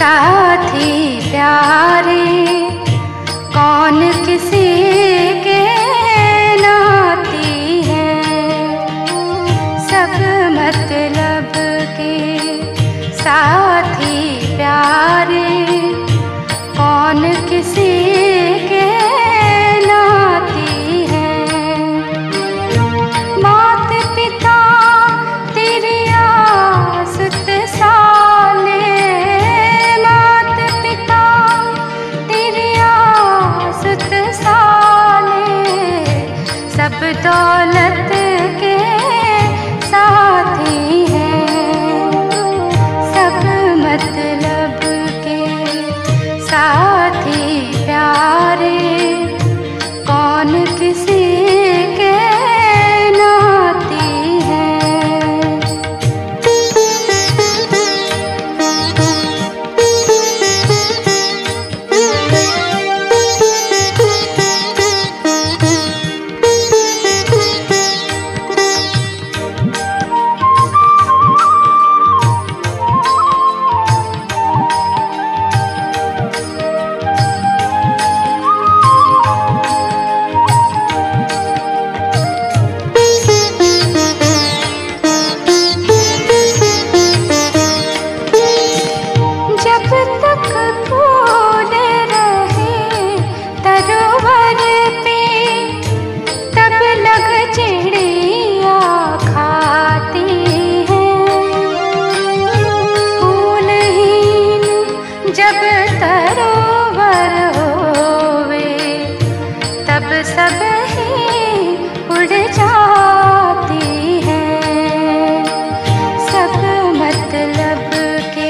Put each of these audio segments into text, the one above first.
साथी प्यारे कौन किसी के नाती है, सब मतलब के साथी प्यारे कौन किसी के नाती है। मात पिता तेरी आसत साले, मात पिता तेरी आसत साले, सब दौलत के साथी हैं, सब मतलब के साथी प्यारे कौन किसी के नाती है। जब तरोवर होवे तब सब ही उड़ जाती है, सब मतलब के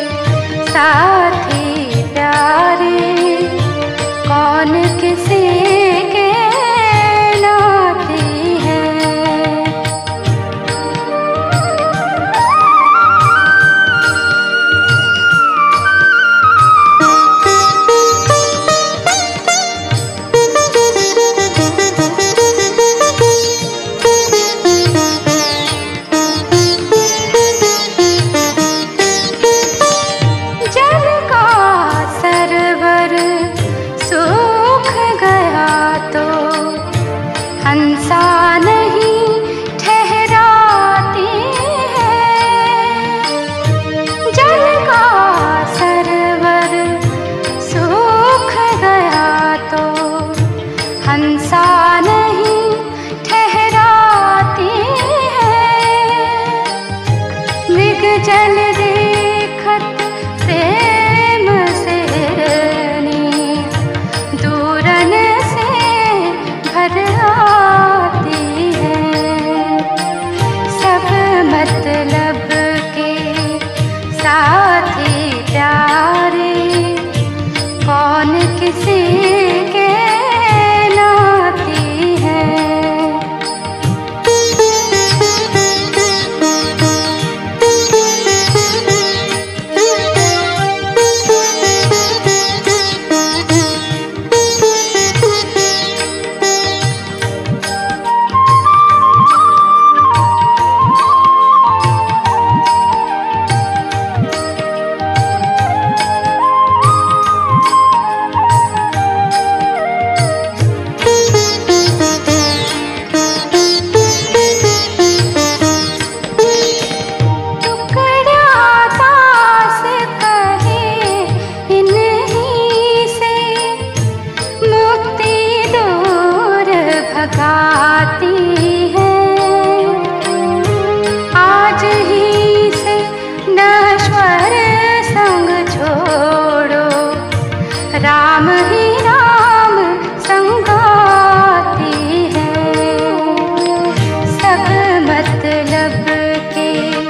साथी प्यारे कौन किसी के नाती है। हंसा नहीं ठहराती है, जल का सरवर सूख गया तो हंसा नहीं ठहराती है। मृग जल देखत प्रेम से दूरन से भर आती है, सब मतलब के साथी प्यारे कौन किसी के नाती है। भगाती है आज ही से नश्वर संग छोड़ो, राम ही राम संगाती है, सब मतलब के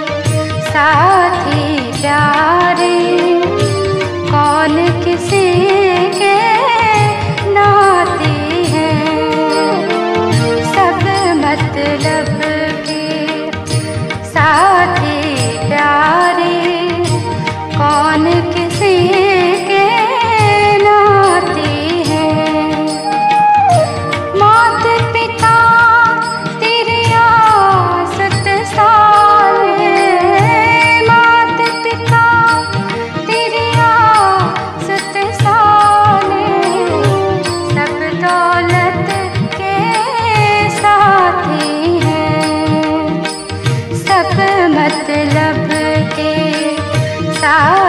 साथी प्यारे कौन किसी के नाती है, मतलब के साथी प्यारे कौन किसी के नाती है। मात पिता तेरी आसत साले, मात पिता तेरी साथ